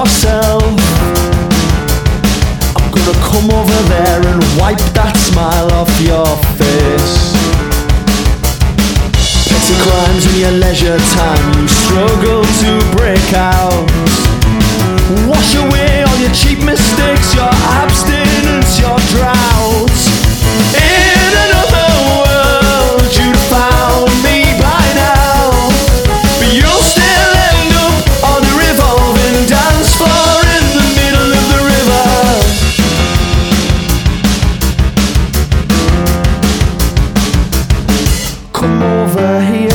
yourself. I'm gonna come over there and wipe that smile off your face. Petty crimes in your leisure time, you struggle to break out. Wash away all your cheap mistakes, your abstinence, your drought. In another world you'd have found me by now, but you'll still end up on a revolving dance floor in the middle of the river. Come over here